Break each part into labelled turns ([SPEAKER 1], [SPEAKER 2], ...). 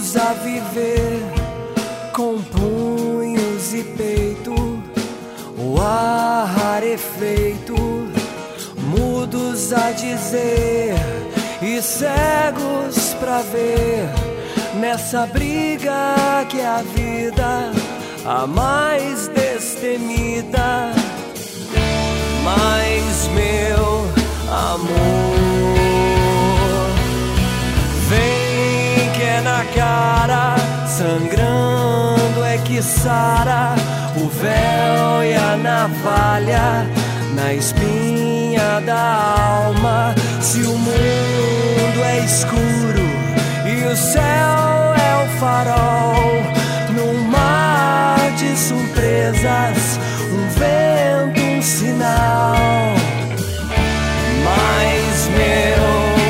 [SPEAKER 1] Habituados a viver com punhos e peito, o ar rarefeito, mudos a dizer e cegos pra ver, nessa briga que é a vida, a mais destemida. Mas meu amor, vem que é na cara, sangrando é que sara o véu e a navalha na espinha da alma. Se o mundo é escuro e o céu é o farol, num mar de surpresas, um vento, um sinal. Mas meu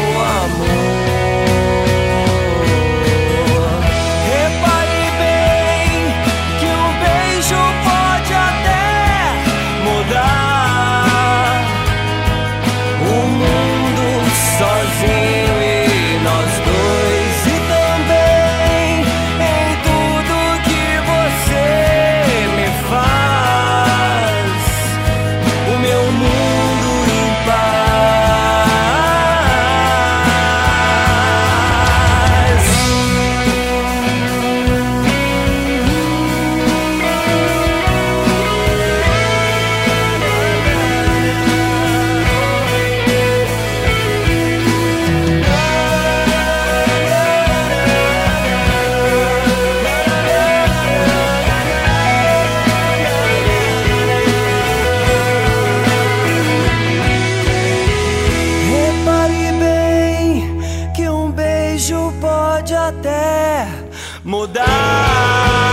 [SPEAKER 1] amor, repare bem que um beijo pode até mudar o mundo sozinho e nós dois, e também em tudo que você me faz, o meu mundo em paz. Repare bem que um beijo pode até mudar